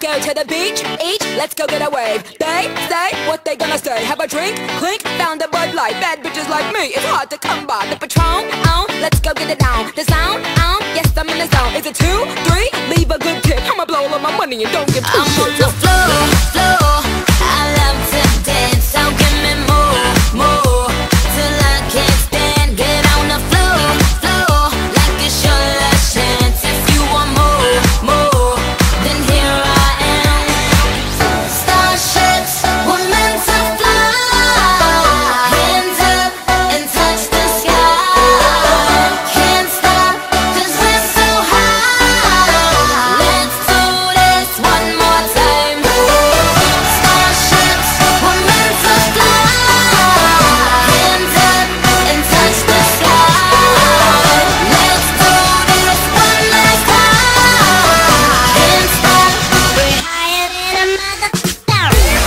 go to the beach, each, let's go get a wave. They say what they gonna say. Have a drink, clink, found a Bud Light. Bad bitches like me, it's hard to come by. The Patron, let's go get it down. The sound, yes I'm in the zone. Is it 2, 3? Leave a good tip. I'ma blow all of my money and don't give two shits. I'm on the floor, I love to dance. So give me more, till I can't stand. Get on the floor, like it's your last chance. If you want more, then here I am. Starships were meant to fly. Hands up and touch the sky. Can't stop 'cause we're so high. Let's do this one more time. Starships were meant to fly. Hands up and touch the sky. Let's do this one last time. Can't stop, we're higher than a mother.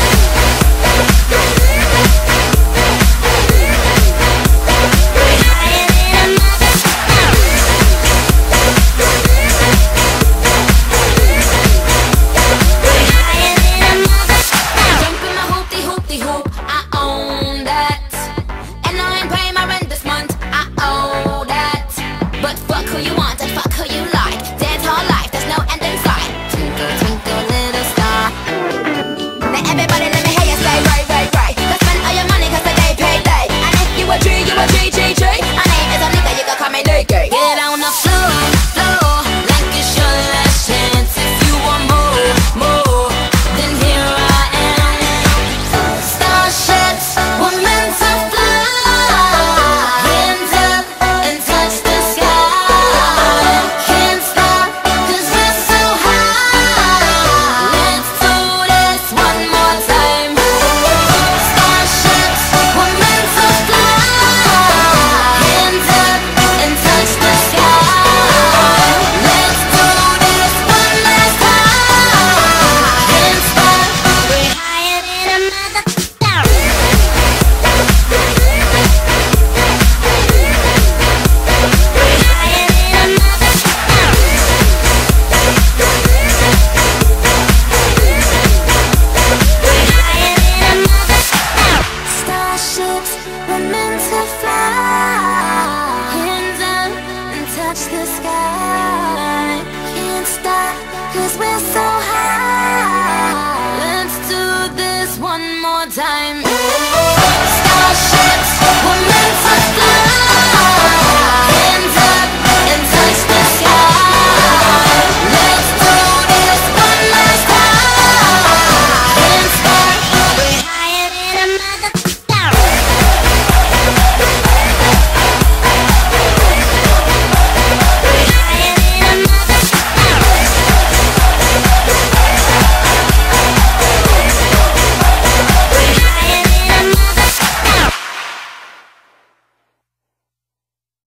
We're higher than a mother. We're higher than a mother. Jump in my hoopty hoop, I own that. And I ain't paying my rent this month, I owe that. But fuck who you want and fuck who you like. Dance all life, there's no end in sight. Twinkle, twinkle, little star. Now everybody let me hear you say, right. Go spend all your money 'cause the day paid late. And if you a G, you a G.